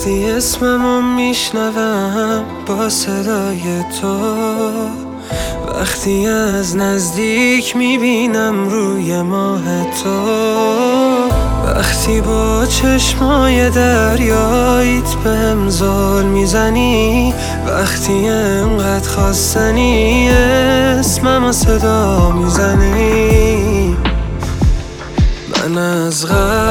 وقتی اسممو میشنوم با صدای تو، وقتی از نزدیک میبینم روی ماه تو، وقتی با چشمای دریاییت بهم زل میزنی، وقتی انقدر خواستنی اسممو صدا میزنی، من از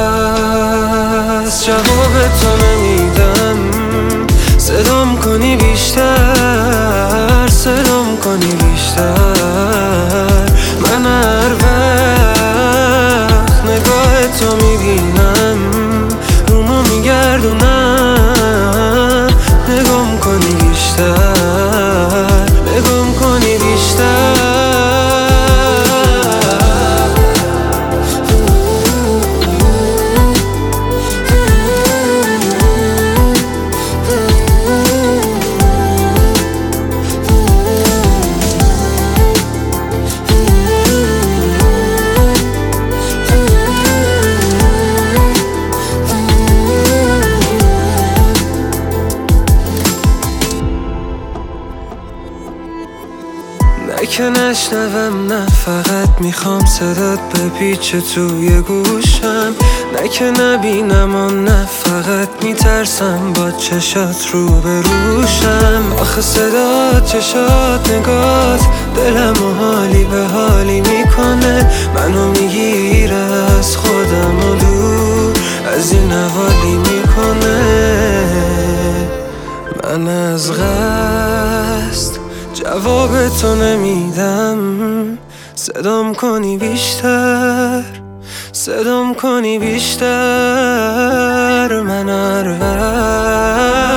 قصد جواب تو نمیدم. صدام کنی بیشتر، صدام کنی بیشتر، من هر وقت نگاه تو میبینم رومو میگردونم، نگام کنی بیشتر، نگام کنی بیشتر. نه که نشنوم، نه فقط میخوام صدات بپیچه توی گوشم، نه که نبینم و نه فقط میترسم با چشات رو بروشم. آخه صدات، چشات، نگات دلم و حالی به حالی میکنه، منو میگیره از خودم و دور از این حوالی میکنه. من از قصد جواب تو نمیدم، صدام کنی بیشتر، صدام کنی بیشتر، من هر وقت